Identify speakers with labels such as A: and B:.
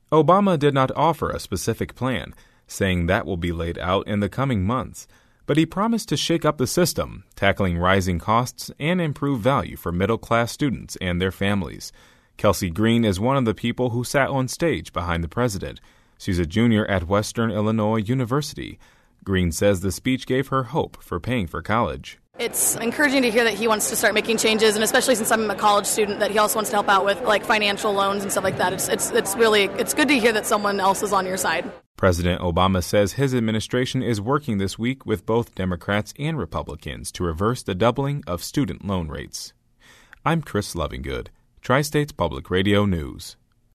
A: Obama did not offer a specific plan, saying that will be laid out in the coming months, but he promised to shake up the system, tackling rising costs and improve value for middle-class students and their families. Kelsey Green is one of the people who sat on stage behind the president. She's a junior at Western Illinois University. Green says the speech gave her hope for paying for college.
B: It's encouraging to hear that he wants to start making changes, and especially since I'm a college student, that he also wants to help out with like financial loans and stuff like that. It's good to hear that someone else is on your side.
A: President Obama says his administration is working this week with both Democrats and Republicans to reverse the doubling of student loan rates. I'm Chris Lovingood, Tri-States Public Radio News.